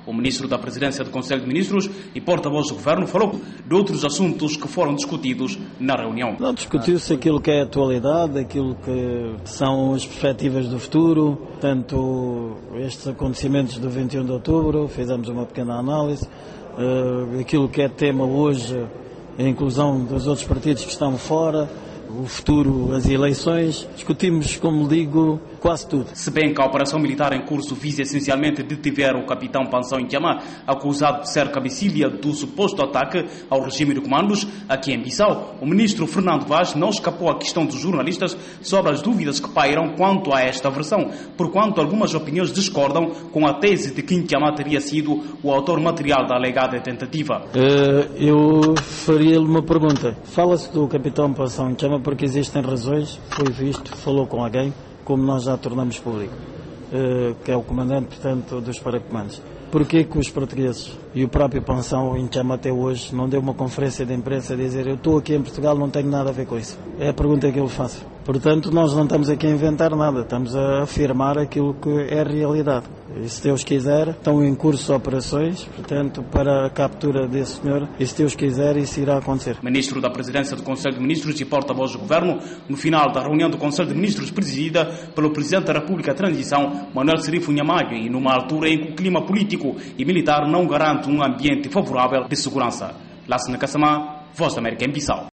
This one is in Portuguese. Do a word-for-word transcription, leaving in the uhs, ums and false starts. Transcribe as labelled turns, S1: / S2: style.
S1: O ministro da Presidência do Conselho de Ministros e porta-voz do Governo falou de outros assuntos que foram discutidos na reunião.
S2: Não discutiu-se aquilo que é a atualidade, aquilo que são as perspectivas do futuro, tanto estes acontecimentos do vinte e um de outubro, fizemos uma pequena análise, uh, aquilo que é tema hoje, a inclusão dos outros partidos que estão fora, o futuro, as eleições, discutimos, como digo, quase tudo.
S1: Se bem que a operação militar em curso visa essencialmente detiver o capitão Pansão Intiamá, acusado de ser cabecilha do suposto ataque ao regime de comandos aqui em Bissau, o ministro Fernando Vaz não escapou à questão dos jornalistas sobre as dúvidas que pairam quanto a esta versão, porquanto algumas opiniões discordam com a tese de que Intiamá teria sido o autor material da alegada tentativa.
S2: Uh, eu faria-lhe uma pergunta. Fala-se do capitão Pansão Intiamá porque existem razões, foi visto, falou com alguém, como nós já tornamos público, uh, que é o comandante, portanto, dos paracomandos. Porquê que os portugueses e o próprio Pansão Intiamá até hoje não deu uma conferência de imprensa a dizer eu estou aqui em Portugal, não tenho nada a ver com isso? É a pergunta que eu faço. Portanto, nós não estamos aqui a inventar nada, estamos a afirmar aquilo que é a realidade. E se Deus quiser, estão em curso operações, portanto, para a captura desse senhor, e se Deus quiser, isso irá acontecer.
S1: Ministro da Presidência do Conselho de Ministros e porta-voz do Governo, no final da reunião do Conselho de Ministros presidida pelo Presidente da República de Transição, Manuel Serifo Nhamaga, e numa altura em que o clima político e militar não garante um ambiente favorável de segurança. Lassana Kassamá, Voz da América em Bissau.